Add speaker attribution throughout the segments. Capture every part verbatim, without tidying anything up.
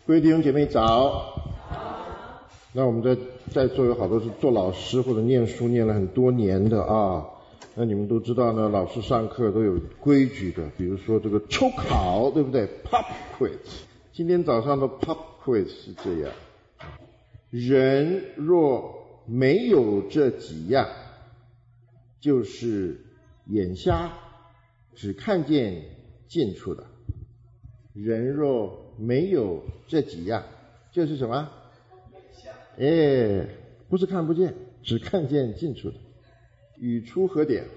Speaker 1: 各位弟兄姐妹早。那我们在在座有好多是做老师或者念书念了很多年的啊，那你们都知道呢，老师上课都有规矩的，比如说这个抽考，对不对 ？Pop quiz。今天早上的 Pop quiz 是这样：人若没有这几样，就是眼瞎，只看见近处的。人若没有这几样，就是什么？哎，不是看不见，只看见近处的。语出何典？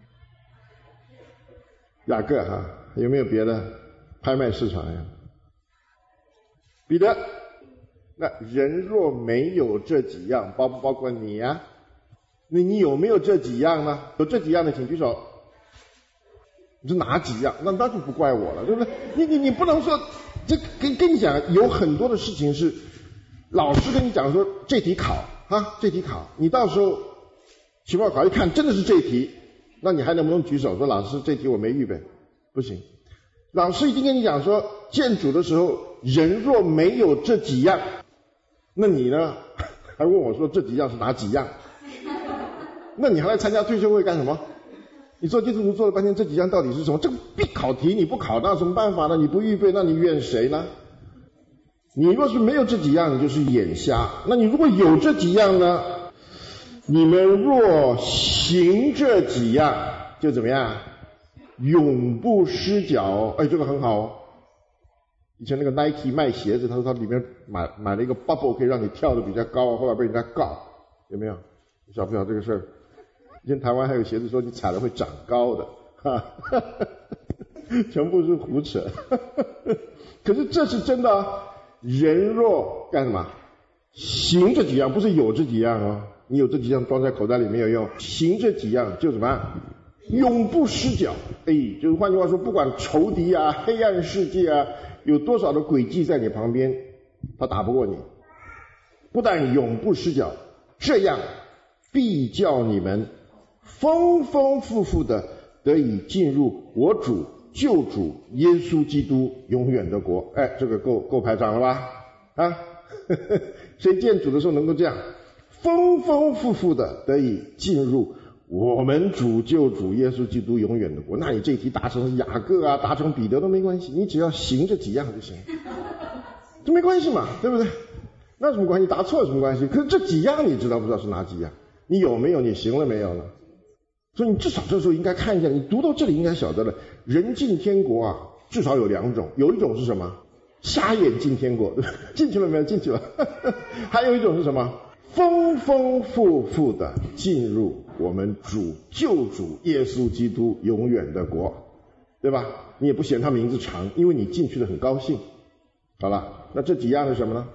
Speaker 1: 雅各哈，有没有别的？拍卖市场呀？彼得，那人若没有这几样，包不包括你呀、啊？那你有没有这几样呢？有这几样的请举手。你是哪几样？那那就不怪我了，对不对？你你你不能说，这跟跟你讲，有很多的事情是老师跟你讲说这题考啊，这题考，你到时候期末考一看真的是这题，那你还能不能举手说老师这题我没预备？不行，老师已经跟你讲说建组的时候人若没有这几样，那你呢还问我说这几样是哪几样？那你还来参加退休会干什么？你做地图做了半天这几样到底是什么？这个必考题你不考那有什么办法呢？你不预备那你怨谁呢？你若是没有这几样，你就是眼瞎。那你如果有这几样呢？你们若行这几样，就怎么样？永不失脚。哎，这个很好哦。以前那个 Nike 卖鞋子，他说他里面买买了一个 bubble 可以让你跳得比较高，后来被人家告，有没有？你晓不晓得这个事儿？以前台湾还有鞋子说你踩了会长高的，哈哈哈，全部是胡扯。可是这是真的啊！人若干什么？行这几样，不是有这几样哦。你有这几样装在口袋里没有用，行这几样就什么？永不失脚。哎，就是换句话说，不管仇敌啊、黑暗世界啊，有多少的诡计在你旁边，他打不过你。不但永不失脚，这样必叫你们丰丰富富的得以进入我主救主耶稣基督永远的国。哎，这个够够排场了吧？啊，呵呵，谁见主的时候能够这样丰丰富富的得以进入我们主救主耶稣基督永远的国？那你这一题达成雅各啊，达成彼得都没关系，你只要行这几样就行，这没关系嘛，对不对？那什么关系？答错有什么关系？可是这几样你知道不知道是哪几样？你有没有？你行了没有呢？所以你至少这时候应该看一下，你读到这里应该晓得了，人进天国啊，至少有两种，有一种是什么？瞎眼进天国，对吧？进去了没有？进去了。还有一种是什么？丰丰富富的进入我们主救主耶稣基督永远的国，对吧？你也不嫌他名字长，因为你进去的很高兴。好了，那这几样是什么呢？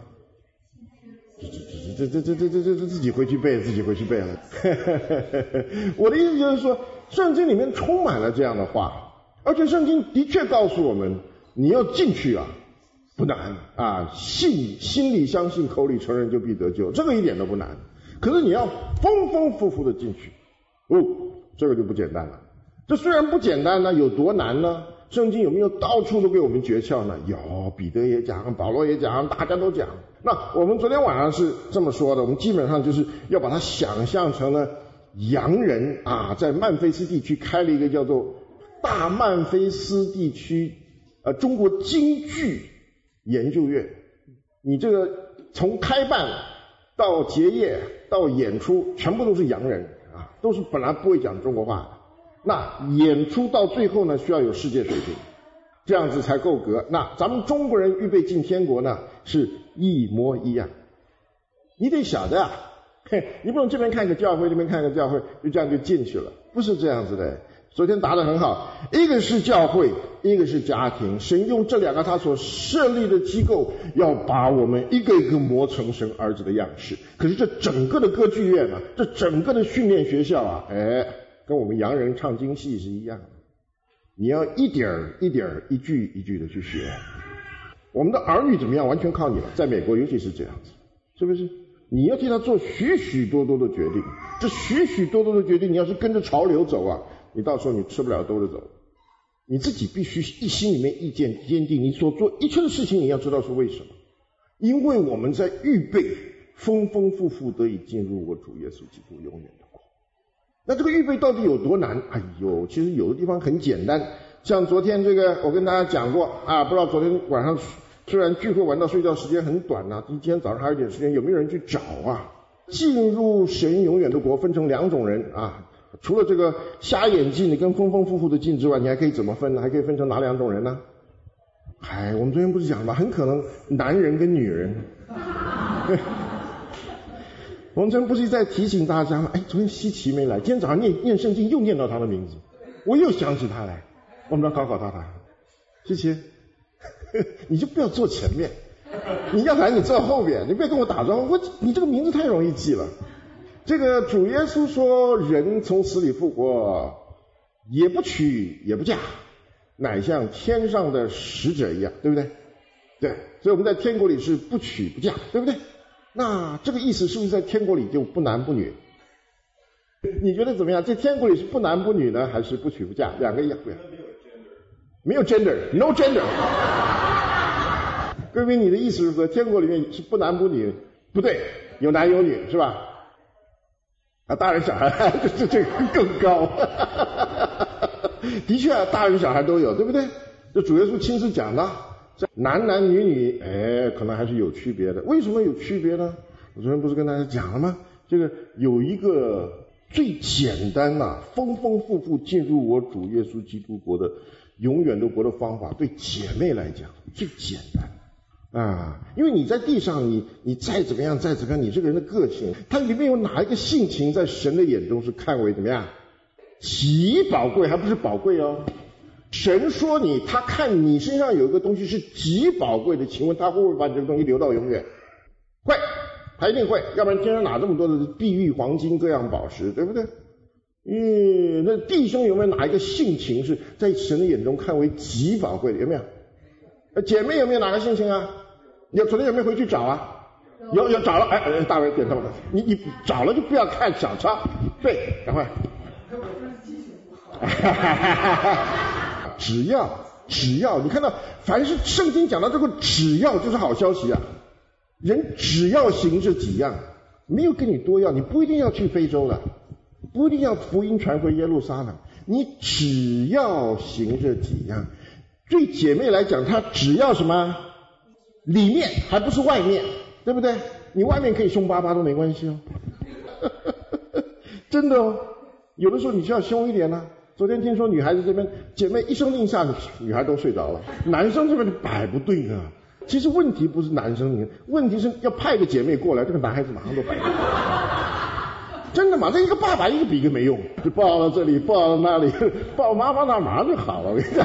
Speaker 1: 这这这这这这这自己回去背，自己回去背了。我的意思就是说，圣经里面充满了这样的话，而且圣经的确告诉我们，你要进去啊，不难啊，信心里相信，口里承认就必得救，这个一点都不难。可是你要丰丰富富的进去，哦，这个就不简单了。这虽然不简单呢，有多难呢？圣经有没有到处都给我们诀窍呢？有，彼得也讲，保罗也讲，大家都讲。那我们昨天晚上是这么说的，我们基本上就是要把它想象成了洋人啊，在曼菲斯地区开了一个叫做大曼菲斯地区呃中国京剧研究院。你这个从开办到结业到演出，全部都是洋人啊，都是本来不会讲中国话的。那演出到最后呢，需要有世界水平，这样子才够格。那咱们中国人预备进天国呢，是一模一样。你得晓得啊，嘿，你不能这边看个教会，这边看个教会，就这样就进去了，不是这样子的。昨天答得很好，一个是教会，一个是家庭，神用这两个他所设立的机构，要把我们一个一个磨成神儿子的样式。可是这整个的歌剧院啊，这整个的训练学校啊，哎，跟我们洋人唱京戏是一样的，你要一点一点一句一句的去学。我们的儿女怎么样，完全靠你了。在美国尤其是这样子，是不是？你要替他做许许多多的决定，这许许多多的决定，你要是跟着潮流走啊，你到时候你吃不了兜着走。你自己必须一心里面意见坚定，你所做一切的事情你要知道是为什么。 因为我们在预备丰丰富富得以进入我主耶稣基督永远的国。那这个预备到底有多难？哎呦，其实有的地方很简单，像昨天这个我跟大家讲过啊，不知道昨天晚上虽然聚会玩到睡觉时间很短啊，今天早上还有点时间，有没有人去找啊？进入神永远的国分成两种人啊，除了这个瞎眼进的跟丰丰富富的进之外，你还可以怎么分呢？还可以分成哪两种人呢？哎，我们昨天不是讲了吗？很可能男人跟女人。我们昨天不是在提醒大家吗？哎，昨天西奇没来，今天早上念念圣经又念到他的名字，我又想起他来，我们要考考他他。西奇，你就不要坐前面，你要来你坐后边，你不要跟我打招呼，我你这个名字太容易记了。这个主耶稣说，人从死里复活，也不娶也不嫁，乃像天上的使者一样，对不对？对，所以我们在天国里是不娶不嫁，对不对？那这个意思是不是在天国里就不男不女？你觉得怎么样？在天国里是不男不女呢，还是不娶不嫁？两个一样不一样？没有 gender，no gender。各位，你的意思是说天国里面是不男不女？不对，有男有女，是吧？啊，大人小孩这这个更高。的确啊，大人小孩都有，对不对？这主耶稣亲自讲的。男男女女，哎，可能还是有区别的。为什么有区别呢？我昨天不是跟大家讲了吗？这个有一个最简单啊，丰丰富富进入我主耶稣基督国的永远的国的方法，对姐妹来讲最简单啊。因为你在地上，你你再怎么样，再怎么样，你这个人的个性，它里面有哪一个性情，在神的眼中是看为怎么样？极宝贵，还不是宝贵哦。神说你，他看你身上有一个东西是极宝贵的，请问他会不会把你这个东西留到永远？会，他一定会，要不然天上哪这么多的碧玉、黄金各样宝石，对不对？嗯，那弟兄有没有哪一个性情是在神的眼中看为极宝贵的？有没有？姐妹有没有哪个性情啊？你昨天有没有回去找啊？有有找了，哎，大卫点头了，你你找了就不要看小抄，对，赶快。只要只要你看到，凡是圣经讲到这个只要就是好消息啊。人只要行这几样，没有跟你多要，你不一定要去非洲了，不一定要福音传回耶路撒冷，你只要行这几样。对姐妹来讲，她只要什么？里面还不是外面，对不对？你外面可以凶巴巴都没关系哦。真的哦，有的时候你需要凶一点呢、啊。昨天听说女孩子这边姐妹一声令下，女孩都睡着了，男生这边就摆不对啊。其实问题不是男生，问题是要派个姐妹过来，这个男孩子马上都摆不对。真的吗？这一个爸爸一个比一个没用，就抱到这里，抱到那里，抱妈妈那马上就好了。我跟你讲，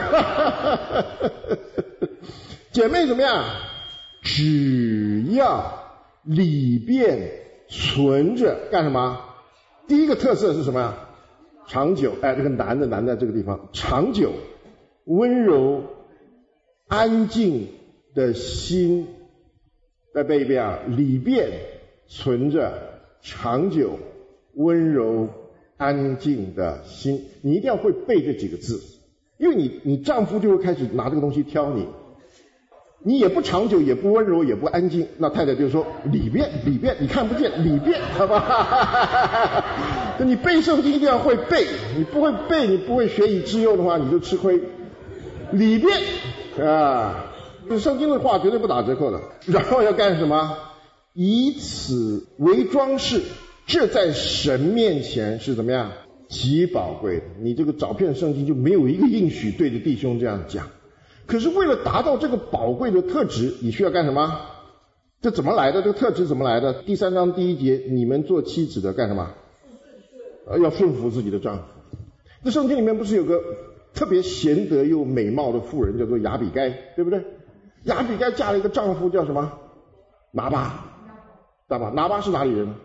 Speaker 1: 姐妹怎么样？只要里边存着干什么？第一个特色是什么？长久，哎，这个男的男在这个地方，长久、温柔、安静的心，再背一遍啊，里边存着长久、温柔、安静的心，你一定要会背这几个字，因为你你丈夫就会开始拿这个东西挑你，你也不长久，也不温柔，也不安静，那太太就说里边里边你看不见里边，好吧？你背圣经一定要会背，你不会背，你不会学以致用的话，你就吃亏。里边啊，圣经的话绝对不打折扣的。然后要干什么？以此为装饰，这在神面前是怎么样？极宝贵的。你这个找遍圣经就没有一个应许对着弟兄这样讲。可是为了达到这个宝贵的特质，你需要干什么？这怎么来的？这个特质怎么来的？第三章第一节，你们做妻子的干什么？呃，要顺服自己的丈夫。这圣经里面不是有个特别贤德又美貌的妇人，叫做亚比该，对不对？亚比该嫁了一个丈夫叫什么？拿巴，知道吧？拿巴是哪里人？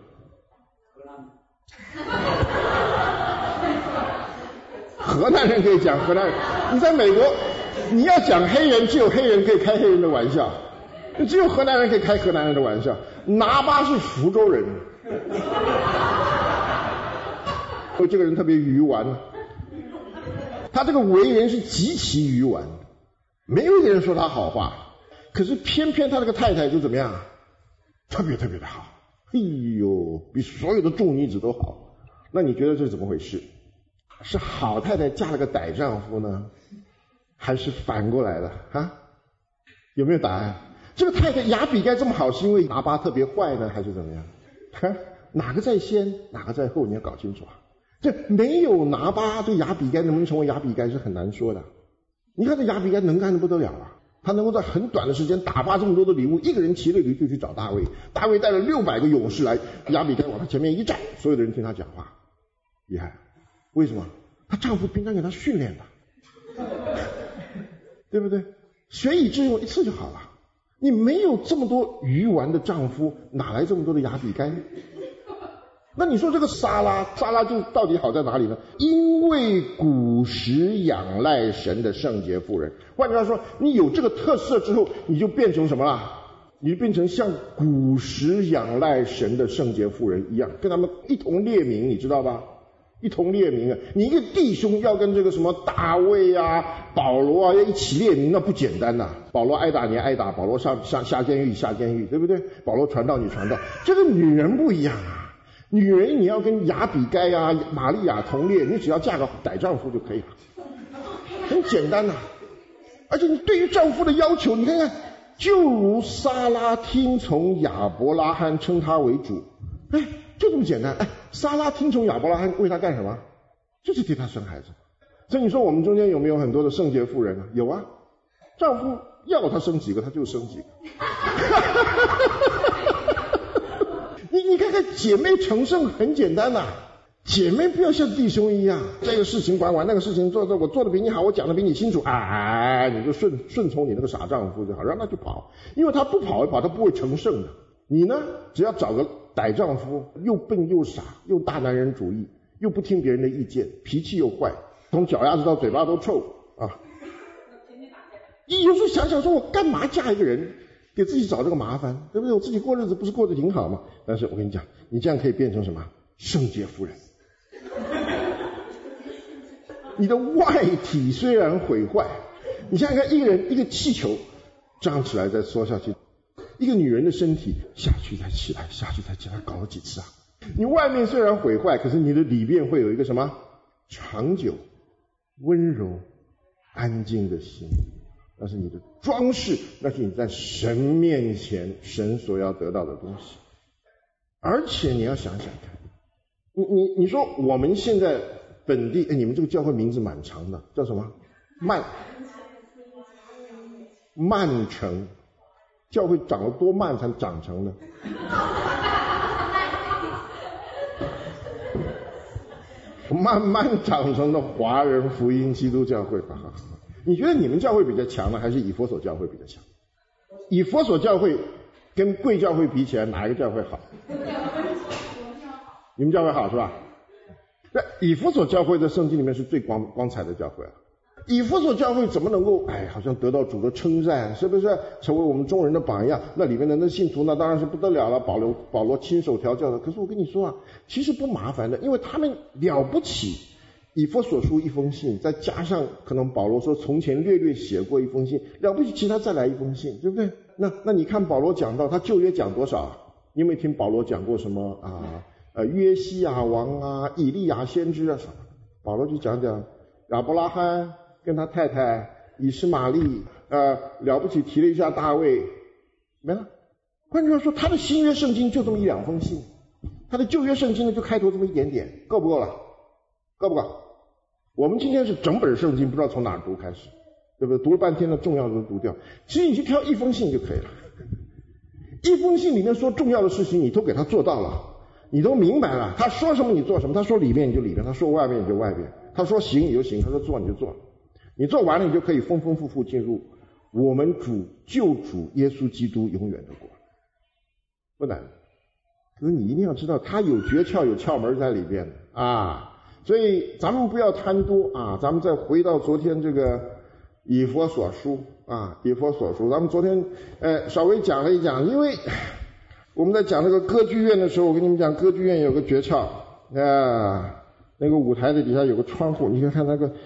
Speaker 1: 河南人可以讲河南人。你在美国，你要讲黑人，只有黑人可以开黑人的玩笑，只有河南人可以开河南人的玩笑。拿巴是福州人。这个人特别愚顽，他这个为人是极其愚顽，没有一个人说他好话。 可是偏偏他这个太太就怎么样，特别特别的好，哎呦，比所有的众女子都好。那你觉得这是怎么回事？是好太太嫁了个歹丈夫呢，还是反过来的啊？有没有答案？这个太太亚比该这么好，是因为拿巴特别坏呢，还是怎么样？哈，哪个在先，哪个在后，你要搞清楚啊。这没有拿巴，对亚比该能不能成为亚比该是很难说的。你看这亚比该能干的不得了啊，他能够在很短的时间打发这么多的礼物，一个人骑着驴就去找大卫，大卫带了六百个勇士来，亚比该往他前面一站，所有的人听他讲话，厉害。为什么？她丈夫平常给她训练的，对不对？学以致用一次就好了。你没有这么多鱼丸的丈夫，哪来这么多的亚比该？那你说这个撒拉，撒拉就到底好在哪里呢？因为古时仰赖神的圣洁妇人。换句话说，你有这个特色之后，你就变成什么了？你就变成像古时仰赖神的圣洁妇人一样，跟他们一同列名，你知道吧？一同列名啊！你一个弟兄要跟这个什么大卫啊、保罗啊要一起列名，那不简单呐、啊！保罗挨打你挨打，保罗上下下监狱下监狱，对不对？保罗传道你传道，这个女人不一样啊！女人你要跟亚比该啊、玛利亚同列，你只要嫁个歹丈夫就可以了，很简单呐、啊！而且你对于丈夫的要求，你看看，就如撒拉听从亚伯拉罕，称他为主，哎。就这么简单，哎，撒拉听从亚伯拉罕为他干什么？就是替他生孩子。所以你说我们中间有没有很多的圣洁妇人啊？有啊，丈夫要他生几个他就生几个。你你看看姐妹成圣很简单呐、啊，姐妹不要像弟兄一样，这个事情管管，那个事情做做，我做的比你好，我讲的比你清楚，哎，你就顺顺从你那个傻丈夫就好，让他去跑，因为他不跑一跑，他不会成圣的。你呢，只要找个歹丈夫，又笨又傻，又大男人主义，又不听别人的意见，脾气又坏，从脚丫子到嘴巴都臭啊！你有时候想想说，我干嘛嫁一个人，给自己找这个麻烦，对不对？我自己过日子不是过得挺好吗？但是我跟你讲，你这样可以变成什么？圣洁夫人。你的外体虽然毁坏，你想想看，一个人一个气球胀起来再缩下去。一个女人的身体下去再起来，下去再起来，搞了几次啊？你外面虽然毁坏，可是你的里面会有一个什么长久、温柔、安静的心，那是你的装饰，那是你在神面前神所要得到的东西。而且你要想想看，你你你说我们现在本地，哎，你们这个教会名字蛮长的，叫什么？曼曼城。教会长得多慢才长成的？慢慢长成的华人福音基督教会。你觉得你们教会比较强呢，还是以弗所教会比较强？以弗所教会跟贵教会比起来，哪一个教会好？你们教会好是吧？那以弗所教会在圣经里面是最光光彩的教会啊。以弗所教会怎么能够哎，好像得到主的称赞，是不是成为我们众人的榜样？那里面的那信徒那当然是不得了了，保罗保罗亲手调教的。可是我跟你说啊，其实不麻烦的，因为他们了不起。以弗所书一封信，再加上可能保罗说从前略略写过一封信，了不起，其他再来一封信，对不对？那那你看保罗讲到他旧约讲多少？你有没有听保罗讲过什么啊？呃，约西亚王啊，以利亚先知啊什么？保罗就讲讲亚伯拉罕跟他太太以实玛利，呃，了不起提了一下大卫，没了。换句话说，他的新约圣经就这么一两封信，他的旧约圣经呢就开头这么一点点，够不够了？够不够？我们今天是整本圣经不知道从哪儿读开始，对不对？读了半天的重要的都读掉，其实你去挑一封信就可以了。一封信里面说重要的事情你都给他做到了，你都明白了，他说什么你做什么，他说里面你就里面，他说外面你就外面，他说行你就行，他说做你就做，你做完了你就可以丰丰富富进入我们主救主耶稣基督永远的国，不难。可是你一定要知道他有诀窍有窍门在里边啊，所以咱们不要贪多啊，咱们再回到昨天这个以弗所书啊，以弗所书，咱们昨天呃稍微讲了一讲，因为我们在讲这个歌剧院的时候，我跟你们讲歌剧院有个诀窍啊，那个舞台的底下有个窗户，你看看那个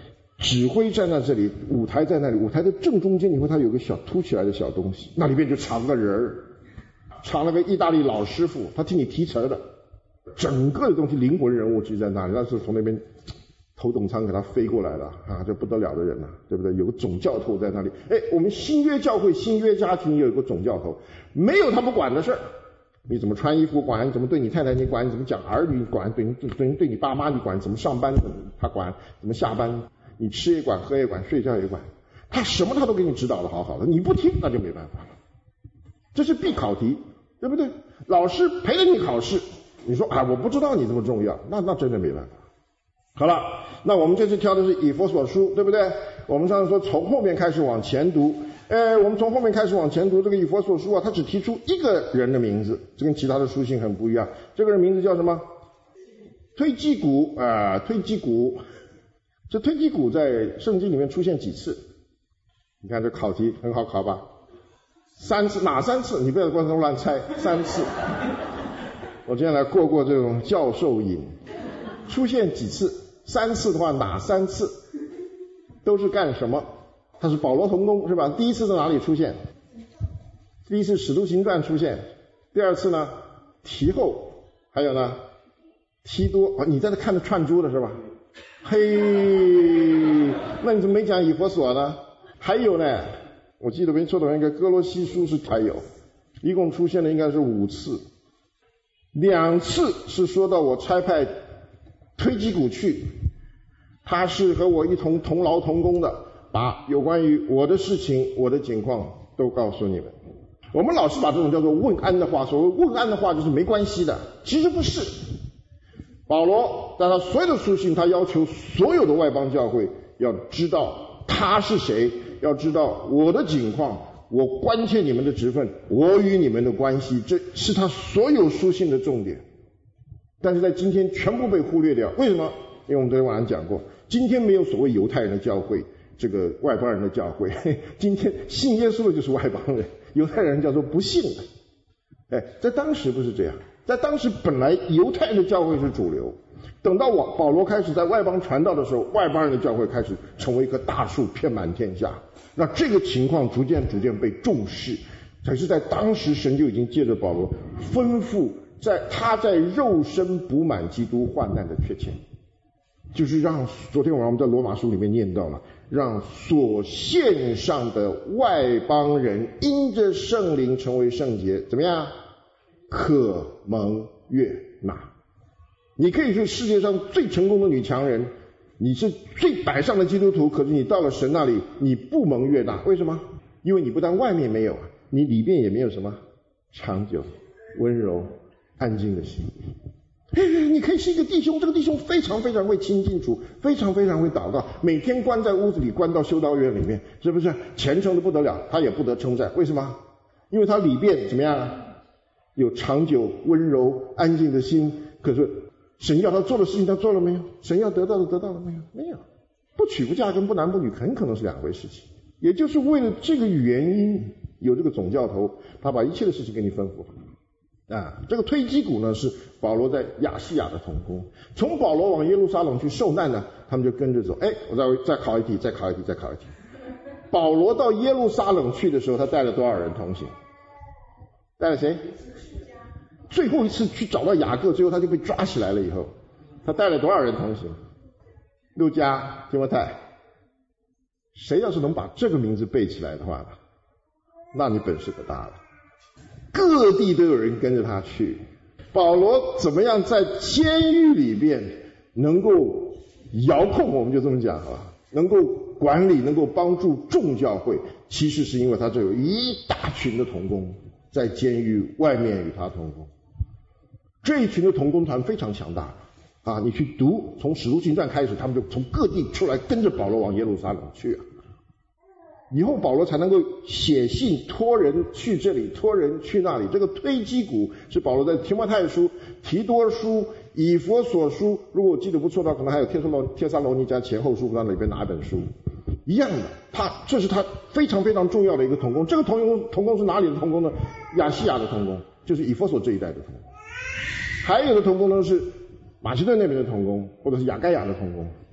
Speaker 1: 指挥站在这里，舞台在那里，舞台的正中间你会它有个小凸起来的小东西，那里面就藏个人儿，藏了个意大利老师傅，他替你提词的，整个的东西灵魂人物就在那里，那是从那边头等舱给他飞过来了啊，这不得了的人了、啊，对不对？有个总教头在那里，哎，我们新约教会、新约家庭也有一个总教头，没有他不管的事儿。你怎么穿衣服管，你怎么对你太太你管，你怎么讲儿女管，对你对对对你爸妈你管，怎么上班他管，怎么下班，你吃也管，喝也管，睡觉也管，他什么他都给你指导的好好的，你不听那就没办法了。这是必考题，对不对？老师陪着你考试，你说啊我不知道你这么重要，那那真的没办法。好了，那我们这次挑的是以弗所书，对不对？我们上次说从后面开始往前读。呃，我们从后面开始往前读这个以弗所书啊，他只提出一个人的名字，这跟其他的书信很不一样。这个人名字叫什么？推基古啊、呃，推基古。这推基古在圣经里面出现几次？你看这考题很好考吧？三次，哪三次？你不要光光乱猜，三次。我今天来过过这种教授瘾，出现几次？三次的话，哪三次？都是干什么？他是保罗同工是吧？第一次在哪里出现？第一次使徒行传出现，第二次呢提后，还有呢提多。哦，你在这看着串珠的是吧？嘿，那你怎么没讲以弗所呢？还有呢，我记得没错的话，应该哥罗西书是还有，一共出现了应该是五次，两次是说到我差派推基古去，他是和我一同同劳同工的。把有关于我的事情、我的情况都告诉你们。我们老是把这种叫做问安的话，所谓问安的话就是没关系的，其实不是。保罗在他所有的书信，他要求所有的外邦教会要知道他是谁，要知道我的情况，我关切你们的职分，我与你们的关系，这是他所有书信的重点。但是在今天全部被忽略掉，为什么？因为我们昨天晚上讲过，今天没有所谓犹太人的教会，这个外邦人的教会，今天信耶稣的就是外邦人，犹太人叫做不信的。哎，在当时不是这样，在当时本来犹太人的教会是主流，等到我保罗开始在外邦传道的时候，外邦人的教会开始成为一棵大树，遍满天下。那这个情况逐渐逐渐被重视，才是在当时神就已经借着保罗吩咐，在他在肉身补满基督患难的缺欠，就是让昨天晚上我们在罗马书里面念到了，让所献上的外邦人因着圣灵成为圣洁，怎么样？可蒙悦纳。你可以是世界上最成功的女强人，你是最摆上的基督徒，可是你到了神那里，你不蒙悦纳，为什么？因为你不但外面没有，你里面也没有什么长久、温柔、安静的心。你可以是一个弟兄，这个弟兄非常非常会亲近主，非常非常会祷告，每天关在屋子里，关到修道院里面，是不是虔诚的不得了？他也不得称赞，为什么？因为他里边怎么样啊？有长久、温柔、安静的心。可是神要他做的事情，他做了没有？神要得到的得到了没有？没有。不娶不嫁跟不男不女很可能是两回事情。也就是为了这个原因，有这个总教头，他把一切的事情给你吩咐。啊，这个推基古呢是保罗在亚细亚的同工，从保罗往耶路撒冷去受难呢，他们就跟着走。哎，我再再考一题，再考一题，再考一题。保罗到耶路撒冷去的时候，他带了多少人同行？带了谁？最后一次去找到雅各，最后他就被抓起来了以后，他带了多少人同行？路加、提摩太。谁要是能把这个名字背起来的话呢，那你本事可大了。各地都有人跟着他去。保罗怎么样在监狱里边能够遥控，我们就这么讲啊，能够管理，能够帮助众教会，其实是因为他这有一大群的同工在监狱外面与他同工。这一群的同工团非常强大啊！你去读从使徒行传开始，他们就从各地出来跟着保罗往耶路撒冷去啊。以后保罗才能够写信托人去这里，托人去那里。这个推基古是保罗在提摩太书、提多书、以弗所书，如果我记得不错的话，可能还有帖撒罗帖撒罗尼迦前后书，不知道哪边哪一本书一样的。他这是他非常非常重要的一个同工。这个同工同工是哪里的同工呢？亚细亚的同工，就是以弗所这一带的同工。还有的同工呢是马其顿那边的同工，或者是亚该亚的同工。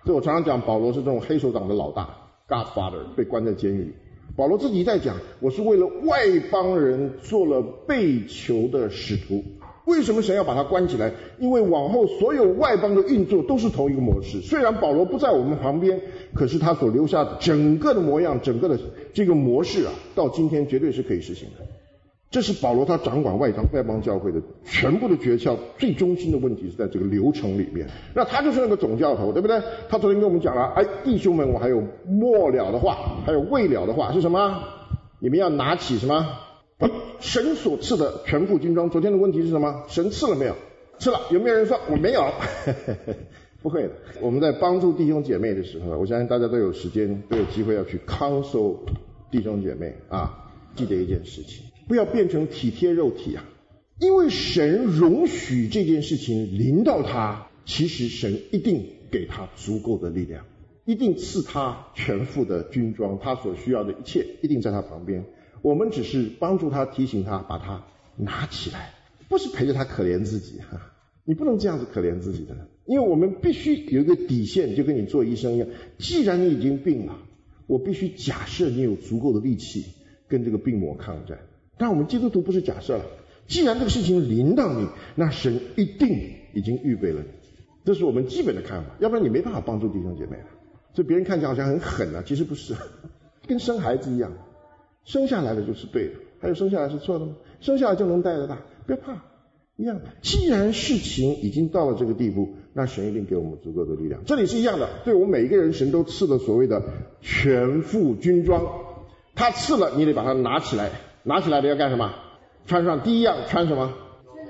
Speaker 1: 所以我常常讲保罗是这种黑手党的老大 Godfather， 被关在监狱。保罗自己在讲，我是为了外邦人做了被囚的使徒。为什么神要把他关起来？因为往后所有外邦的运作都是同一个模式。虽然保罗不在我们旁边，可是他所留下的整个的模样，整个的这个模式啊，到今天绝对是可以实行的。这是保罗他掌管外邦外邦教会的全部的诀窍，最中心的问题是在这个流程里面。那他就是那个总教头，对不对？他昨天跟我们讲了，哎，弟兄们，我还有末了的话，还有未了的话是什么？你们要拿起什么？神所赐的全副军装。昨天的问题是什么？神赐了没有？赐了。有没有人说我没有？不会的。我们在帮助弟兄姐妹的时候，我相信大家都有时间，都有机会要去counsel弟兄姐妹啊。记得一件事情，不要变成体贴肉体啊！因为神容许这件事情临到他，其实神一定给他足够的力量，一定赐他全副的军装，他所需要的一切一定在他旁边。我们只是帮助他，提醒他，把他拿起来，不是陪着他可怜自己哈。你不能这样子可怜自己的，因为我们必须有一个底线，就跟你做医生一样，既然你已经病了，我必须假设你有足够的力气跟这个病魔抗战。但我们基督徒不是假设了，既然这个事情临到你，那神一定已经预备了你，这是我们基本的看法，要不然你没办法帮助弟兄姐妹了。所以别人看起来好像很狠啊，其实不是，跟生孩子一样，生下来的就是对的，还有生下来是错的吗？生下来就能带得大，别怕，一样的。既然事情已经到了这个地步，那神一定给我们足够的力量。这里是一样的，对我们每一个人，神都赐了所谓的全副军装，他赐了，你得把它拿起来，拿起来的要干什么？穿上。第一样穿什么？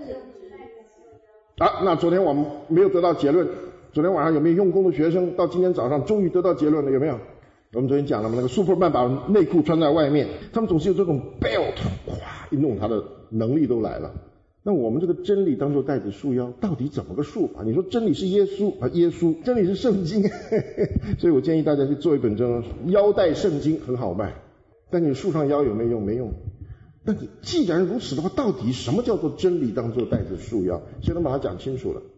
Speaker 1: 啊，那昨天我们没有得到结论，昨天晚上有没有用功的学生到今天早上终于得到结论了？有没有？我们昨天讲了嘛，那个 Superman 把内裤穿在外面，他们总是有这种 belt， 哗一弄他的能力都来了。那我们这个真理当作带子束腰，到底怎么个束法？你说真理是耶稣啊，耶稣；真理是圣经，所以我建议大家去做一本这种腰带圣经，很好卖。但你束上腰有没有用？没用。那你既然如此的话，到底什么叫做真理当作带子束腰？谁能把它讲清楚了？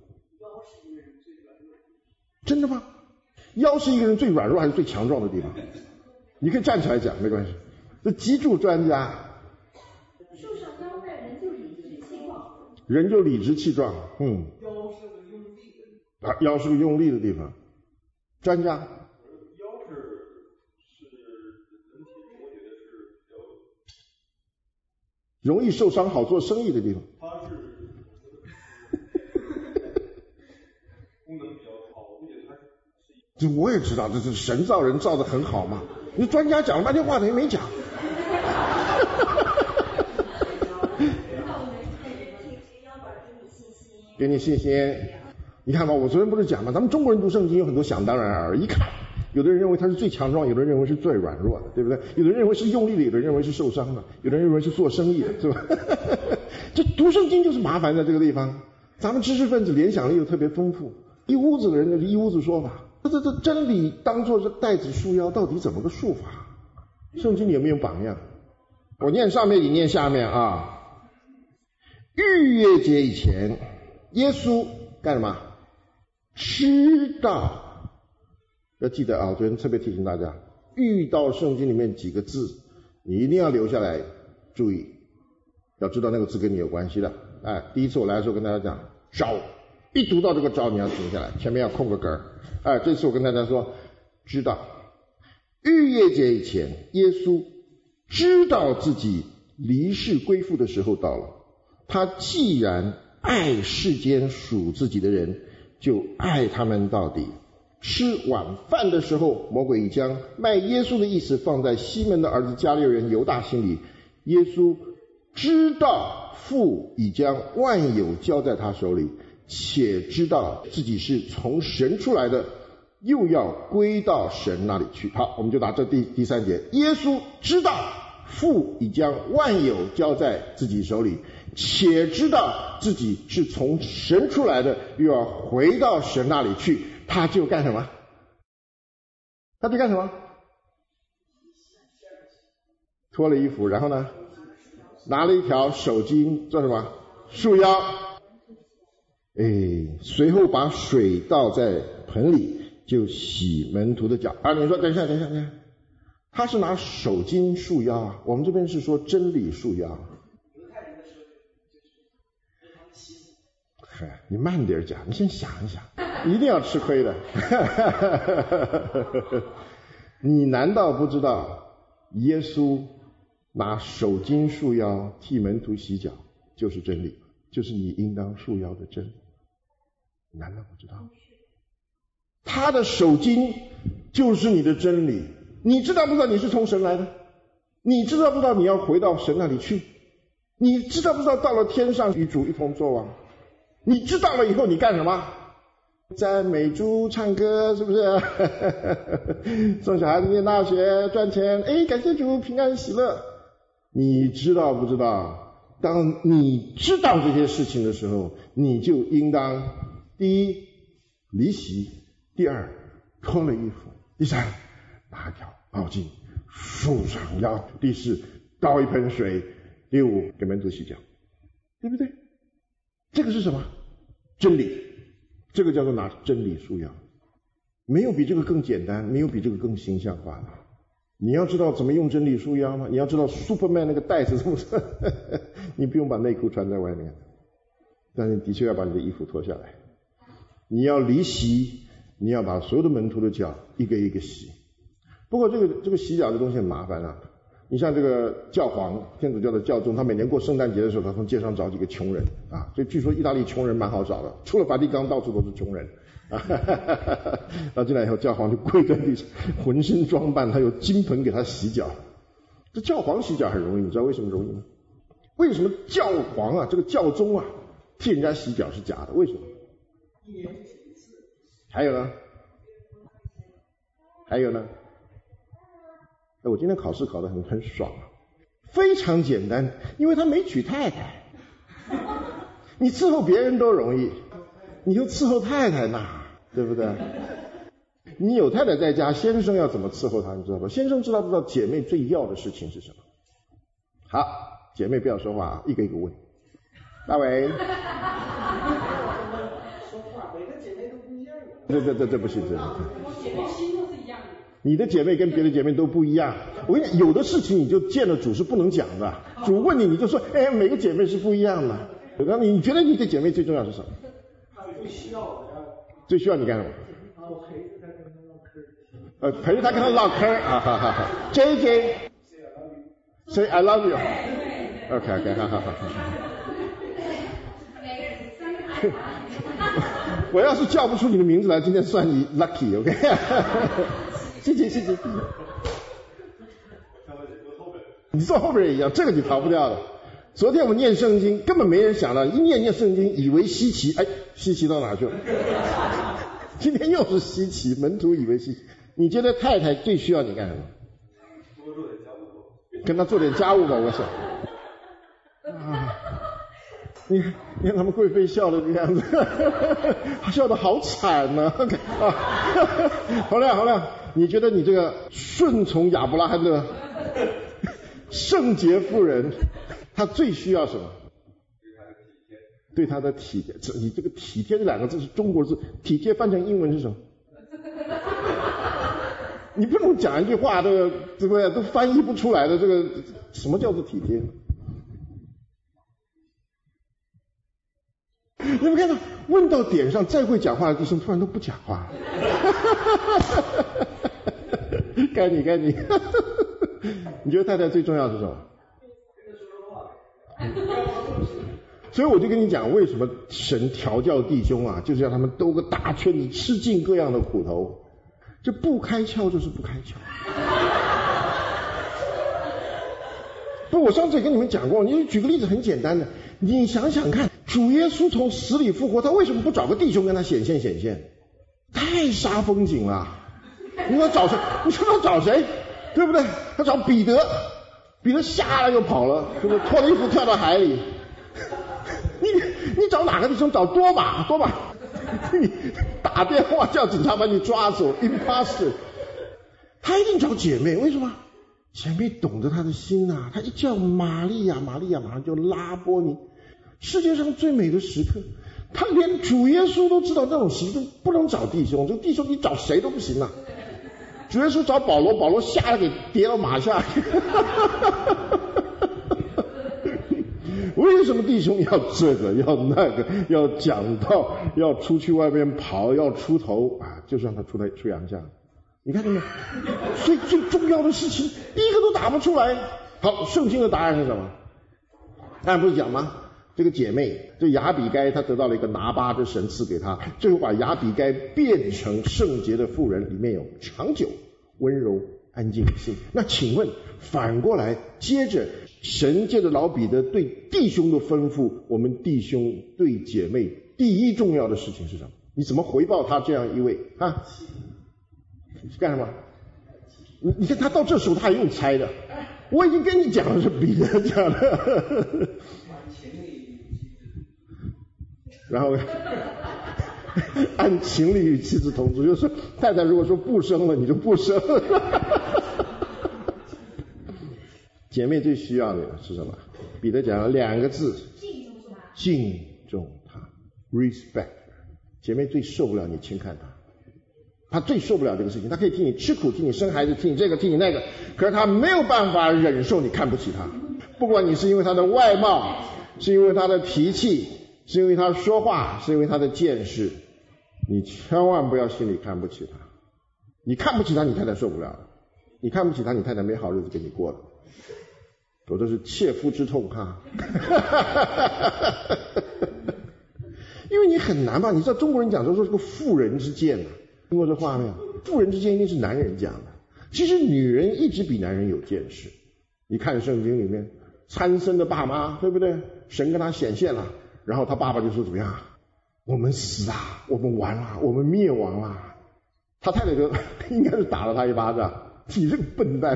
Speaker 1: 真的吗？腰是一个人最软弱还是最强壮的地方？你可以站起来讲，没关系。这脊柱专家。
Speaker 2: 束上腰带，人就理直气壮。
Speaker 1: 人就理直气壮，嗯。
Speaker 3: 腰是个用力的地
Speaker 1: 方。啊，腰是个用力的地方。专家。
Speaker 3: 腰是是人体中我觉得是比较
Speaker 1: 容易受伤、好做生意的地方。
Speaker 3: 它是功能比较好，我觉得它是。
Speaker 1: 这我也知道，这是神造人造的很好嘛。你专家讲了半天话，等于没讲。给你信心。你看吧，我昨天不是讲吗？咱们中国人读圣经有很多想当然而一看，有的人认为他是最强壮，有的人认为是最软弱的，对不对？有的人认为是用力的，有的人认为是受伤的，有的人认为是做生意的，是吧？这读圣经就是麻烦在这个地方。咱们知识分子联想力又特别丰富，一屋子的人就是一屋子说法。这这这真理当作是带子束腰，到底怎么个束法？圣经里有没有榜样？我念上面，你念下面啊。逾越节以前，耶稣干什么？知道。要记得啊，昨天特别提醒大家，遇到圣经里面几个字，你一定要留下来注意，要知道那个字跟你有关系的。哎，第一次我来的时候跟大家讲招，一读到这个招你要停下来，前面要空个格。哎，这次我跟大家说，知道。逾越节以前，耶稣知道自己离世归父的时候到了。他既然爱世间属自己的人，就爱他们到底。吃晚饭的时候，魔鬼已将卖耶稣的意思放在西门的儿子加略人犹大心里。耶稣知道父已将万有交在他手里，且知道自己是从神出来的，又要归到神那里去。好，我们就打这第第三节。耶稣知道父已将万有交在自己手里，且知道自己是从神出来的，又要回到神那里去。他就干什么？他就干什么？脱了衣服，然后呢，拿了一条手巾做什么？束腰。哎，随后把水倒在盆里， 就洗门徒的脚。啊，你说等一下等一下等一下，他是拿手巾束腰啊，我们这边是说真理束腰。嗨，你慢点讲，你先想一想，一定要吃亏的。你难道不知道耶稣拿手巾束腰替门徒洗脚就是真理，就是你应当束腰的真理？难道不知道？他的手巾就是你的真理。你知道不知道你是从神来的？你知道不知道你要回到神那里去？你知道不知道到了天上与主一同作王？你知道了以后你干什么？赞美主，唱歌，是不是？送小孩子念大学，赚钱，哎，感谢主，平安喜乐。你知道不知道？当你知道这些事情的时候，你就应当第一离席，第二脱了衣服，第三拿条毛巾束上腰，第四倒一盆水，第五给门徒洗脚，对不对？这个是什么？真理。这个叫做拿真理束腰。没有比这个更简单，没有比这个更形象化的。你要知道怎么用真理束腰吗？你要知道 Superman 那个带子怎么穿你不用把内裤穿在外面，但是你的确要把你的衣服脱下来。你要离席，你要把所有的门徒的脚一个一个洗。不过这个这个洗脚的东西很麻烦啊。你像这个教皇，天主教的教宗，他每年过圣诞节的时候，他从街上找几个穷人啊，所以据说意大利穷人蛮好找的，除了梵蒂冈到处都是穷人啊。然后进来以后，教皇就跪在地上，浑身装扮，他有金盆给他洗脚。这教皇洗脚很容易，你知道为什么容易吗？为什么教皇啊，这个教宗啊，替人家洗脚是假的？为什么？一年洗一次。还有呢？还有呢？我今天考试考得很很爽啊，非常简单，因为他没娶太太。你伺候别人都容易，你就伺候太太呐，对不对？你有太太在家，先生要怎么伺候她，你知道吧？先生知道不知道姐妹最要的事情是什么？好，姐妹不要说话啊，一个一个问。大伟，说话，每个姐妹都不一样。这这这这不行，这我姐妹心都是一样的。你的姐妹跟别的姐妹都不一样。我跟你讲，有的事情你就见了主是不能讲的。主问你，你就说，哎，每个姐妹是不一样的。那你觉得你的姐妹最重要是什么？最需要的。最需要你干什么？我陪着她跟她唠嗑。呃，陪着她跟她唠嗑啊，哈哈哈。J J，Say I love you。OK OK， 好好好好。我要是叫不出你的名字来，今天算你 lucky，OK？ 谢谢谢谢。你坐后边也一样，这个你逃不掉的。昨天我们念圣经，根本没人想到，一念念圣经以为稀奇，哎，稀奇到哪去了？今天又是稀奇，门徒以为稀奇。你觉得太太最需要你干什么？多做点家务。跟他做点家务吧，我想。啊，你看，你看他们贵妃笑的这个样子，笑得好惨呢、啊。好了好了，你觉得你这个顺从亚伯拉罕的圣洁妇人，她最需要什么？对她的体贴。这你这个体贴这两个字是中国字，体贴翻成英文是什么？你不能讲一句话，这个对不对？都翻译不出来的，这个什么叫做体贴？你们看到问到点上，再会讲话的弟兄突然都不讲话。该你该你。你觉得太太最重要是什么？所以我就跟你讲，为什么神调教弟兄啊，就是让他们兜个大圈子，吃尽各样的苦头。这不开窍就是不开窍。不，我上次也跟你们讲过，你举个例子很简单的，你想想看，主耶稣从死里复活，他为什么不找个弟兄跟他显现显现？太杀风景了。你说找谁？你说他找谁？对不对？他找彼得，彼得吓了又跑了，是不是？脱了衣服跳到海里。你你找哪个弟兄？找多马，多马。你打电话叫警察把你抓走 ，imposter。他一定找姐妹，为什么？姐妹懂得他的心啊，他一叫玛利亚，玛利亚马上就拉波尼，世界上最美的时刻， 他连主耶稣都知道那种行动不能找弟兄，这个弟兄你找谁都不行啊。主耶稣找保罗，保罗吓得给跌到马下。为什么弟兄要这个要那个要讲道要出去外面跑要出头啊？就是让他出来出洋相。你看见没有？所以最重要的事情一个都打不出来。好，圣经的答案是什么？当然不是讲吗？这个姐妹，这亚比该她得到了一个拿巴，这神赐给她，最后把亚比该变成圣洁的妇人，里面有长久、温柔、安静的心。那请问反过来，接着神借着老彼得对弟兄的吩咐，我们弟兄对姐妹第一重要的事情是什么？你怎么回报他这样一位啊？干什么？你你看他到这时候他还用猜的，我已经跟你讲的是彼得讲的。然后按情理与妻子同住，就是太太如果说不生了，你就不生了。姐妹最需要的是什么？彼得讲了两个字：敬重她 ，respect。姐妹最受不了你轻看她，她最受不了这个事情。她可以替你吃苦，替你生孩子，替你这个，替你那个，可是她没有办法忍受你看不起她。不管你是因为她的外貌，是因为她的脾气，是因为她说话，是因为她的见识，你千万不要心里看不起她。你看不起她，你太太受不了了；你看不起她，你太太没好日子跟你过了。我这是切肤之痛哈。因为你很难吧？你知道中国人讲说说这个妇人之见啊，听过这话没有？妇人之见一定是男人讲的。其实女人一直比男人有见识。你看圣经里面参孙的爸妈，对不对？神跟他显现了，然后他爸爸就说怎么样？我们死啊，我们完了，我们灭亡了。他太太就应该是打了他一巴掌，你这个笨蛋。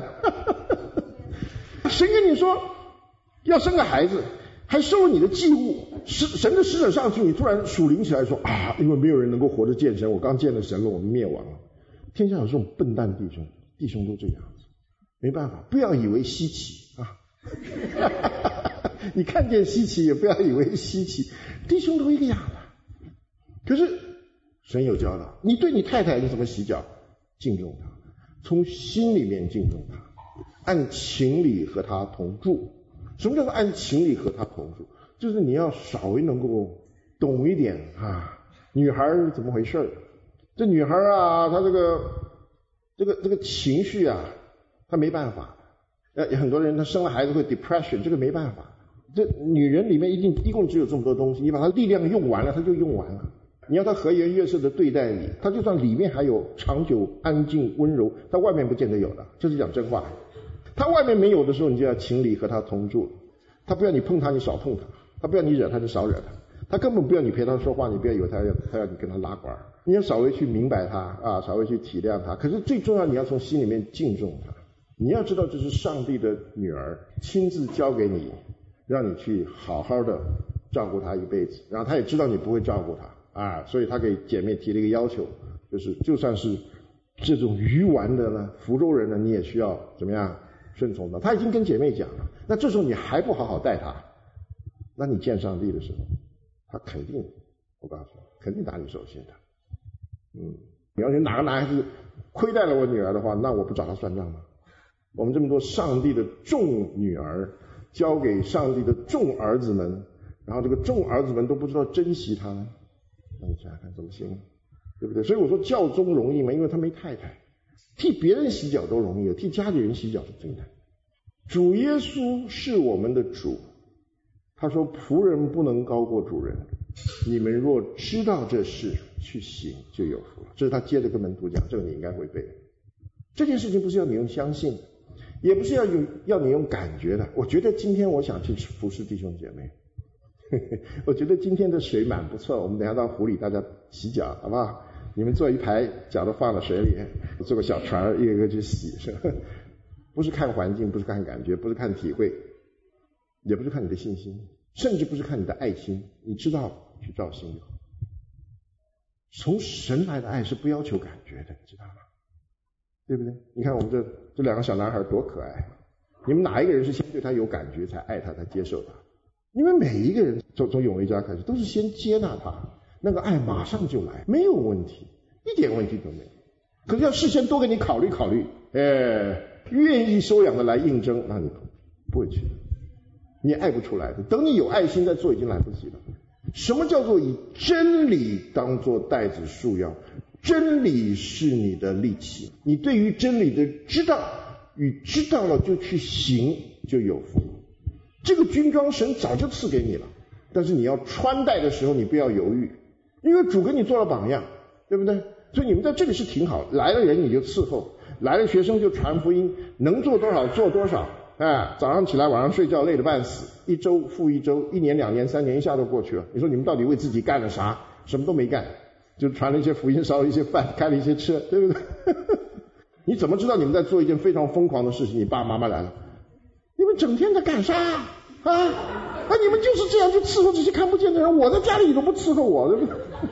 Speaker 1: 神跟你说要生个孩子，还收了你的祭物，神的使者上去，你突然属灵起来说啊，因为没有人能够活着见神，我刚见了神了，我们灭亡了。天下有这种笨蛋弟兄，弟兄都这样子，没办法，不要以为稀奇啊。你看见稀奇也不要以为稀奇，弟兄都一个样的。可是神有教导，你对你太太你怎么洗脚？敬重她，从心里面敬重她，按情理和她同住。什么叫做按情理和她同住？就是你要稍微能够懂一点啊，女孩怎么回事？这女孩啊，她这个这个这个情绪啊，她没办法。呃，很多人她生了孩子会 depression， 这个没办法。这女人里面一定一共只有这么多东西，你把她力量用完了，她就用完了。你要她和颜悦色的对待你，她就算里面还有长久、安静、温柔，她外面不见得有的，这是讲真话。她外面没有的时候，你就要情理和她同住。她不要你碰她，你少碰她；她不要你惹她，就少惹她；她根本不要你陪她说话，你不要以为她要她要你跟她拉呱。你要稍微去明白她啊，稍微去体谅她。可是最重要，你要从心里面敬重她。你要知道，这是上帝的女儿亲自交给你，让你去好好的照顾她一辈子。然后她也知道你不会照顾她啊，所以她给姐妹提了一个要求，就是就算是这种鱼丸的呢，福州人呢，你也需要怎么样顺从她。她已经跟姐妹讲了，那这时候你还不好好带她，那你见上帝的时候，他肯定，我告诉你，肯定打你手心的。嗯，你要是哪个男孩子亏待了我女儿的话，那我不找他算账吗？我们这么多上帝的众女儿交给上帝的众儿子们，然后这个众儿子们都不知道珍惜他呢，那你想想看怎么行？对不对？所以我说教宗容易吗？因为他没太太，替别人洗脚都容易，替家里人洗脚是最难。主耶稣是我们的主，他说仆人不能高过主人，你们若知道这事去行就有福了。这是他接着跟门徒讲，这个你应该会背。这件事情不是要你用相信的，也不是要用要你用感觉的。我觉得今天我想去服侍弟兄姐妹，我觉得今天的水蛮不错，我们等一下到湖里大家洗脚好不好？你们坐一排，脚都放到水里，坐个小船一个一个去洗，是吧？不是看环境，不是看感觉，不是看体会，也不是看你的信心，甚至不是看你的爱心，你知道去照心就好。从神来的爱是不要求感觉的，你知道吗？对不对？你看我们这这两个小男孩多可爱，你们哪一个人是先对他有感觉才爱他才接受他？ 因为每一个人从从永维家开始，都是先接纳他，那个爱马上就来，没有问题，一点问题都没有。可是要事先多给你考虑考虑，哎，愿意收养的来应征，那你不会去的，你爱不出来的。等你有爱心再做，已经来不及了。什么叫做以真理当作带子束腰？真理是你的利器，你对于真理的知道与知道了就去行，就有福。这个军装神早就赐给你了，但是你要穿戴的时候，你不要犹豫，因为主给你做了榜样，对不对？所以你们在这里是挺好，来了人你就伺候，来了学生就传福音，能做多少做多少。哎，早上起来晚上睡觉累得半死，一周复一周，一年两年三年一下都过去了。你说你们到底为自己干了啥？什么都没干，就传了一些福音，烧了一些饭，开了一些车，对不对？你怎么知道你们在做一件非常疯狂的事情？你爸爸妈妈来了，你们整天在干啥啊？啊，你们就是这样去伺候这些看不见的人，我在家里你都不伺候我，对不对？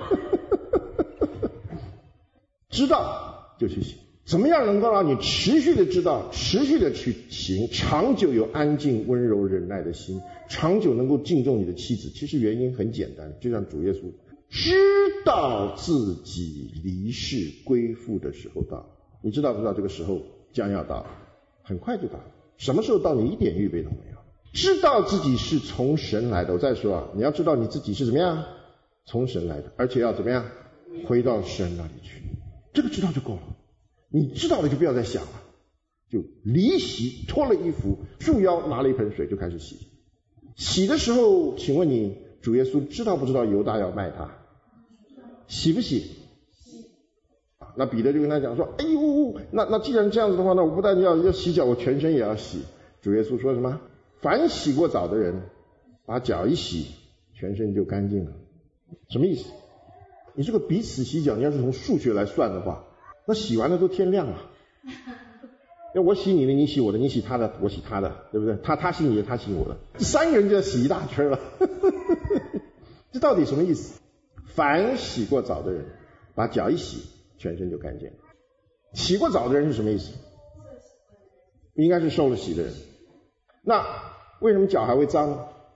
Speaker 1: 知道就去行，怎么样能够让你持续的知道，持续的去行，长久有安静温柔忍耐的心，长久能够敬重你的妻子？其实原因很简单，就像主耶稣知道自己离世归父的时候到，你知道不知道这个时候将要到？很快就到了。什么时候到？你一点预备都没有。知道自己是从神来的，我再说啊，你要知道你自己是怎么样从神来的，而且要怎么样回到神那里去，这个知道就够了。你知道了就不要再想了，就离席，脱了衣服，束腰，拿了一盆水就开始洗。洗的时候，请问你主耶稣知道不知道犹大要卖他？洗不洗？那彼得就跟他讲说，哎呦，那那既然这样子的话，那我不但要要洗脚，我全身也要洗。主耶稣说什么？凡洗过澡的人，把脚一洗，全身就干净了。什么意思？你这个彼此洗脚，你要是从数学来算的话，那洗完了都天亮了。要我洗你的，你洗我的，你洗他的，我洗他的，对不对？他他洗你的，他洗我的，三个人就要洗一大圈了。这到底什么意思？凡洗过澡的人，把脚一洗，全身就干净了。洗过澡的人是什么意思？应该是受了洗的人。那为什么脚还会脏？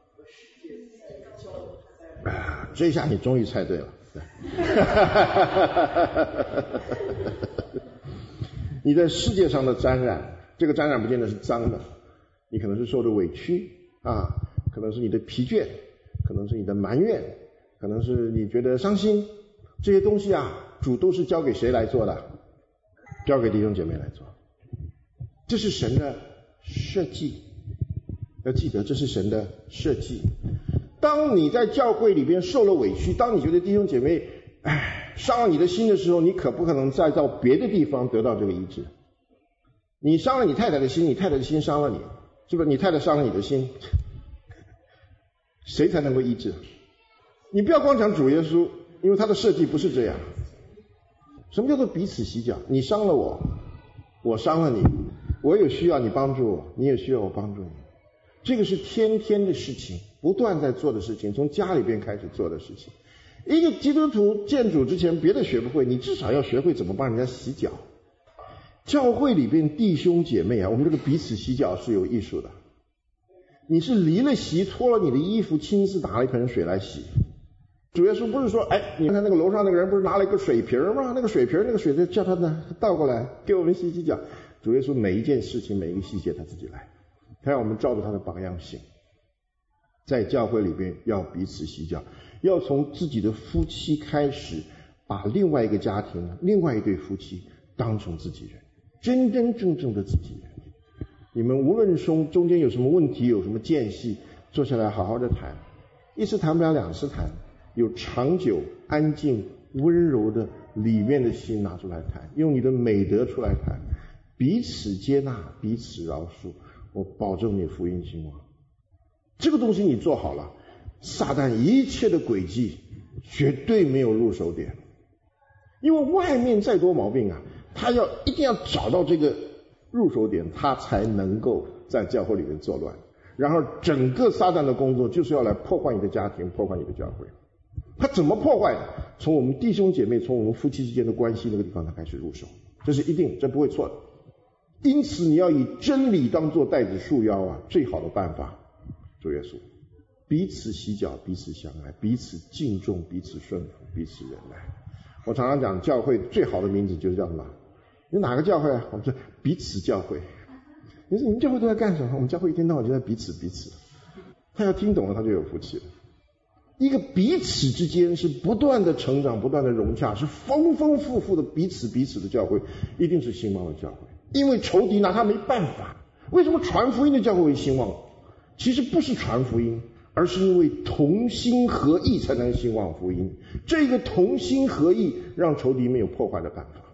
Speaker 1: 啊，这一下你终于猜对了。对你在世界上的沾染，这个沾染不见得是脏的，你可能是受的委屈啊，可能是你的疲倦，可能是你的埋怨，可能是你觉得伤心，这些东西啊，主都是交给谁来做的？交给弟兄姐妹来做。这是神的设计，要记得这是神的设计。当你在教会里边受了委屈，当你觉得弟兄姐妹唉伤了你的心的时候，你可不可能再到别的地方得到这个医治？你伤了你太太的心，你太太的心伤了你，是不是？你太太伤了你的心，谁才能够医治？你不要光讲主耶稣，因为他的设计不是这样。什么叫做彼此洗脚？你伤了我，我伤了你，我有需要你帮助我，你也需要我帮助你。这个是天天的事情，不断在做的事情，从家里边开始做的事情。一个基督徒见主之前别的学不会，你至少要学会怎么帮人家洗脚。教会里边弟兄姐妹啊，我们这个彼此洗脚是有艺术的。你是离了席，脱了你的衣服，亲自拿了一盆水来洗。主耶稣不是说，哎，你看那个楼上那个人不是拿了一个水瓶吗？那个水瓶那个水就叫他呢倒过来给我们洗洗脚。主耶稣每一件事情每一个细节他自己来，他让我们照着他的榜样行。在教会里边要彼此洗脚，要从自己的夫妻开始，把另外一个家庭另外一对夫妻当成自己人，真真正正的自己人。你们无论中中间有什么问题，有什么间隙，坐下来好好的谈，一次谈不了两次谈，有长久安静温柔的里面的心拿出来谈，用你的美德出来谈，彼此接纳，彼此饶恕，我保证你福音兴旺。这个东西你做好了，撒旦一切的诡计绝对没有入手点。因为外面再多毛病啊，他要一定要找到这个入手点，他才能够在教会里面作乱。然后整个撒旦的工作就是要来破坏你的家庭，破坏你的教会。他怎么破坏的？从我们弟兄姐妹，从我们夫妻之间的关系那个地方他开始入手，这是一定，这不会错的。因此你要以真理当作带子束腰啊，最好的办法主耶稣， 彼此洗脚，彼此相爱，彼此敬重，彼此顺服，彼此忍耐。我常常讲教会最好的名字就是叫什么？有哪个教会啊？我们说彼此教会。你说你们教会都在干什么？我们教会一天到晚就在彼此彼此。他要听懂了，他就有福气了。一个彼此之间是不断的成长，不断的融洽，是丰丰富富的彼此彼此的教会，一定是兴旺的教会。因为仇敌拿他没办法。为什么传福音的教会会兴旺？其实不是传福音，而是因为同心合意才能兴旺福音。这个同心合意让仇敌没有破坏的办法。